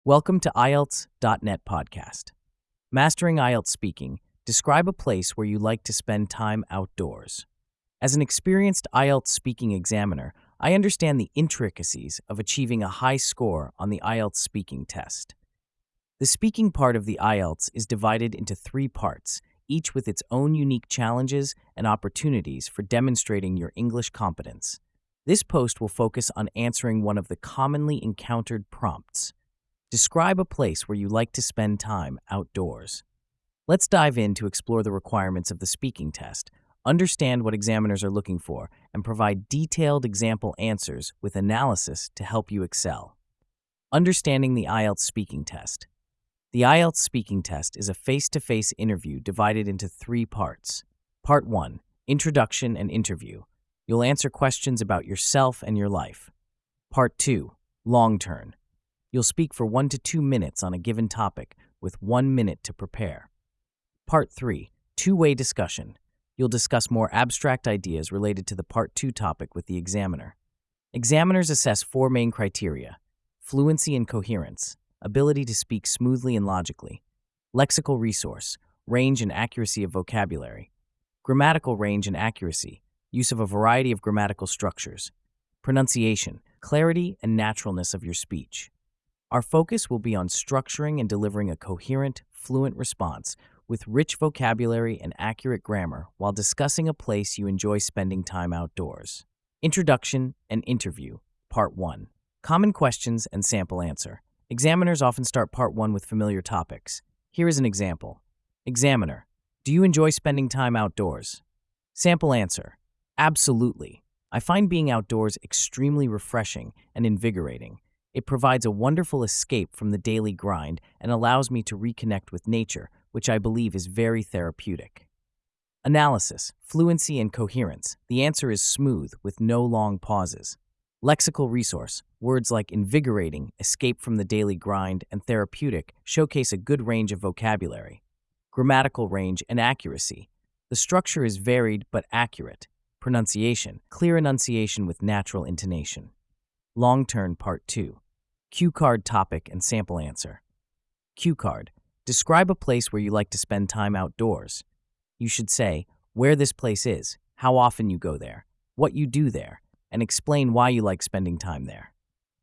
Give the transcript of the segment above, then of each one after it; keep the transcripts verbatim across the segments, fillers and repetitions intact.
Welcome to I E L T S dot net podcast. Mastering I E L T S speaking, describe a place where you like to spend time outdoors. As an experienced I E L T S speaking examiner, I understand the intricacies of achieving a high score on the I E L T S speaking test. The speaking part of the I E L T S is divided into three parts, each with its own unique challenges and opportunities for demonstrating your English competence. This post will focus on answering one of the commonly encountered prompts. Describe a place where you like to spend time outdoors. Let's dive in to explore the requirements of the speaking test, understand what examiners are looking for, and provide detailed example answers with analysis to help you excel. Understanding the I E L T S speaking test. The I E L T S speaking test is a face-to-face interview divided into three parts. Part one, Introduction and Interview. You'll answer questions about yourself and your life. Part two, Long Turn. You'll speak for one to two minutes on a given topic with one minute to prepare. Part three, Two-way discussion. You'll discuss more abstract ideas related to the Part two topic with the examiner. Examiners assess four main criteria: fluency and coherence, ability to speak smoothly and logically, lexical resource, range and accuracy of vocabulary, grammatical range and accuracy, use of a variety of grammatical structures, pronunciation, clarity and naturalness of your speech. Our focus will be on structuring and delivering a coherent, fluent response with rich vocabulary and accurate grammar while discussing a place you enjoy spending time outdoors. Introduction and Interview, Part one. Common questions and sample answer. Examiners often start Part one with familiar topics. Here is an example. Examiner, do you enjoy spending time outdoors? Sample answer, absolutely. I find being outdoors extremely refreshing and invigorating. It provides a wonderful escape from the daily grind and allows me to reconnect with nature, which I believe is very therapeutic. Analysis, fluency and coherence. The answer is smooth with no long pauses. Lexical resource. Words like invigorating, escape from the daily grind, and therapeutic showcase a good range of vocabulary. Grammatical range and accuracy. The structure is varied but accurate. Pronunciation, clear enunciation with natural intonation. Long Turn Part two. Cue card topic and sample answer. Cue card. Describe a place where you like to spend time outdoors. You should say where this place is, how often you go there, what you do there, and explain why you like spending time there.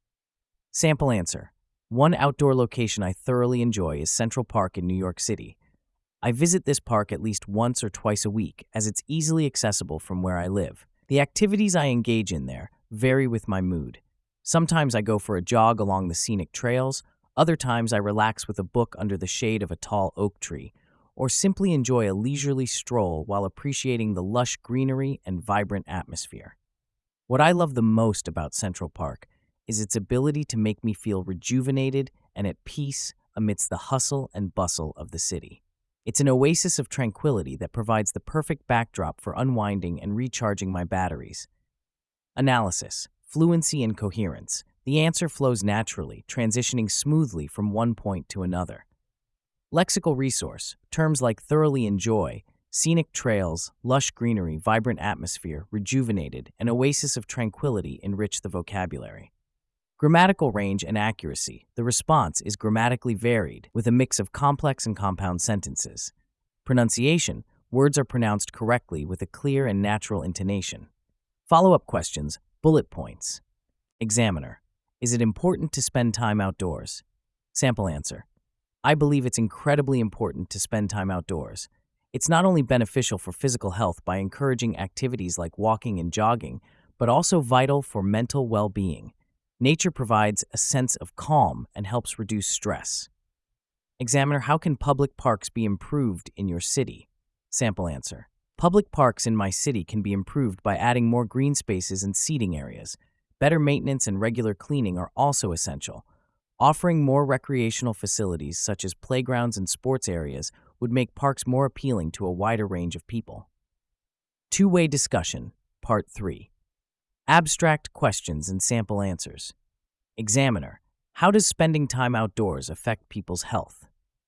Sample answer. One outdoor location I thoroughly enjoy is Central Park in New York City. I visit this park at least once or twice a week as it's easily accessible from where I live. The activities I engage in there vary with my mood. Sometimes I go for a jog along the scenic trails, other times I relax with a book under the shade of a tall oak tree, or simply enjoy a leisurely stroll while appreciating the lush greenery and vibrant atmosphere. What I love the most about Central Park is its ability to make me feel rejuvenated and at peace amidst the hustle and bustle of the city. It's an oasis of tranquility that provides the perfect backdrop for unwinding and recharging my batteries. Analysis. Fluency and coherence. The answer flows naturally, transitioning smoothly from one point to another. Lexical resource. Terms like thoroughly enjoy, scenic trails, lush greenery, vibrant atmosphere, rejuvenated, and oasis of tranquility enrich the vocabulary. Grammatical range and accuracy. The response is grammatically varied, with a mix of complex and compound sentences. Pronunciation. Words are pronounced correctly with a clear and natural intonation. Follow-up questions. Bullet points. Examiner. Is it important to spend time outdoors? Sample answer. I believe it's incredibly important to spend time outdoors. It's not only beneficial for physical health by encouraging activities like walking and jogging, but also vital for mental well-being. Nature provides a sense of calm and helps reduce stress. Examiner, how can public parks be improved in your city? Sample answer. Public parks in my city can be improved by adding more green spaces and seating areas. Better maintenance and regular cleaning are also essential. Offering more recreational facilities such as playgrounds and sports areas would make parks more appealing to a wider range of people. Two-way discussion, Part three. Abstract questions and sample answers. Examiner, how does spending time outdoors affect people's health?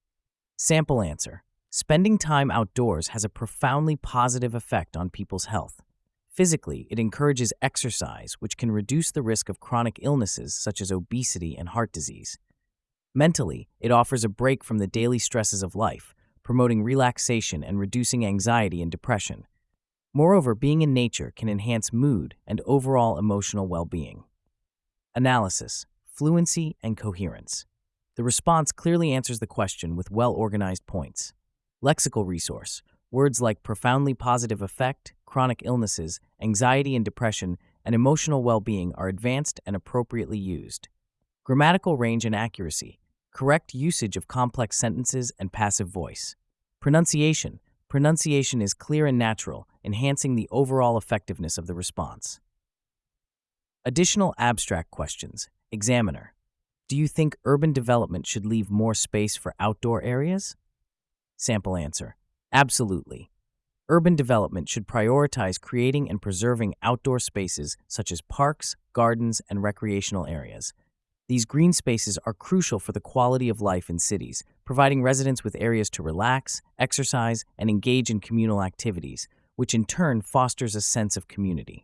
Sample answer. Spending time outdoors has a profoundly positive effect on people's health. Physically, it encourages exercise, which can reduce the risk of chronic illnesses such as obesity and heart disease. Mentally, it offers a break from the daily stresses of life, promoting relaxation and reducing anxiety and depression. Moreover, being in nature can enhance mood and overall emotional well-being. Analysis, fluency, and coherence. The response clearly answers the question with well-organized points. Lexical resource. Words like profoundly positive effect, chronic illnesses, anxiety and depression, and emotional well-being are advanced and appropriately used. Grammatical range and accuracy. Correct usage of complex sentences and passive voice. Pronunciation. Pronunciation is clear and natural, enhancing the overall effectiveness of the response. Additional abstract questions. Examiner. Do you think urban development should leave more space for outdoor areas? Sample answer. Absolutely. Urban development should prioritize creating and preserving outdoor spaces such as parks, gardens, and recreational areas. These green spaces are crucial for the quality of life in cities, providing residents with areas to relax, exercise, and engage in communal activities, which in turn fosters a sense of community.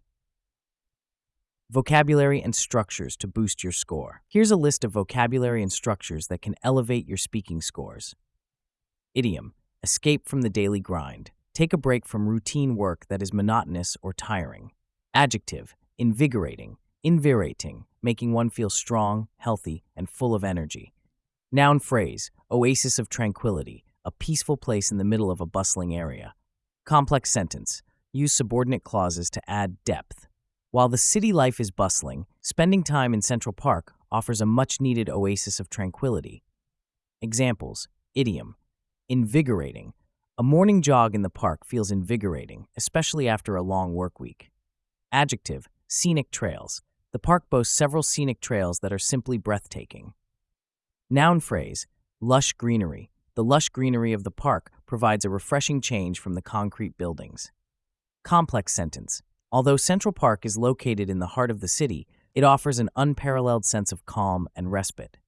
Vocabulary and structures to boost your score. Here's a list of vocabulary and structures that can elevate your speaking scores. Idiom. Escape from the daily grind. Take a break from routine work that is monotonous or tiring. Adjective. Invigorating. Invigorating, making one feel strong, healthy, and full of energy. Noun phrase. Oasis of tranquility. A peaceful place in the middle of a bustling area. Complex sentence. Use subordinate clauses to add depth. While the city life is bustling, spending time in Central Park offers a much-needed oasis of tranquility. Examples. Idiom. Invigorating. A morning jog in the park feels invigorating, especially after a long work week. Adjective. Scenic trails. The park boasts several scenic trails that are simply breathtaking. Noun phrase. Lush greenery. The lush greenery of the park provides a refreshing change from the concrete buildings. Complex sentence. Although Central Park is located in the heart of the city, it offers an unparalleled sense of calm and respite.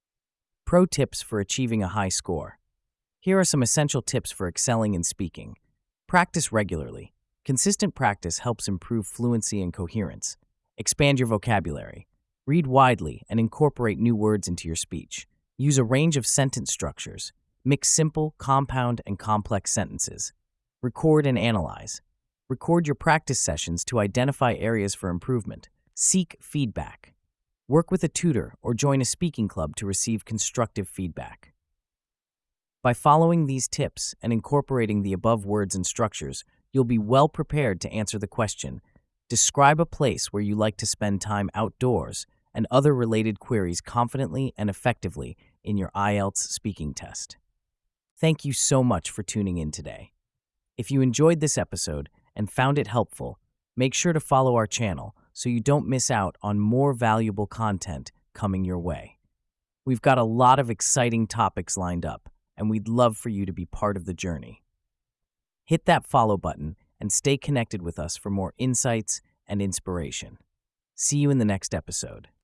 Pro tips for achieving a high score. Here are some essential tips for excelling in speaking. Practice regularly. Consistent practice helps improve fluency and coherence. Expand your vocabulary. Read widely and incorporate new words into your speech. Use a range of sentence structures. Mix simple, compound, and complex sentences. Record and analyze. Record your practice sessions to identify areas for improvement. Seek feedback. Work with a tutor or join a speaking club to receive constructive feedback. By following these tips and incorporating the above words and structures, you'll be well prepared to answer the question, describe a place where you like to spend time outdoors, and other related queries confidently and effectively in your I E L T S speaking test. Thank you so much for tuning in today. If you enjoyed this episode and found it helpful, make sure to follow our channel so you don't miss out on more valuable content coming your way. We've got a lot of exciting topics lined up, and we'd love for you to be part of the journey. Hit that follow button and stay connected with us for more insights and inspiration. See you in the next episode.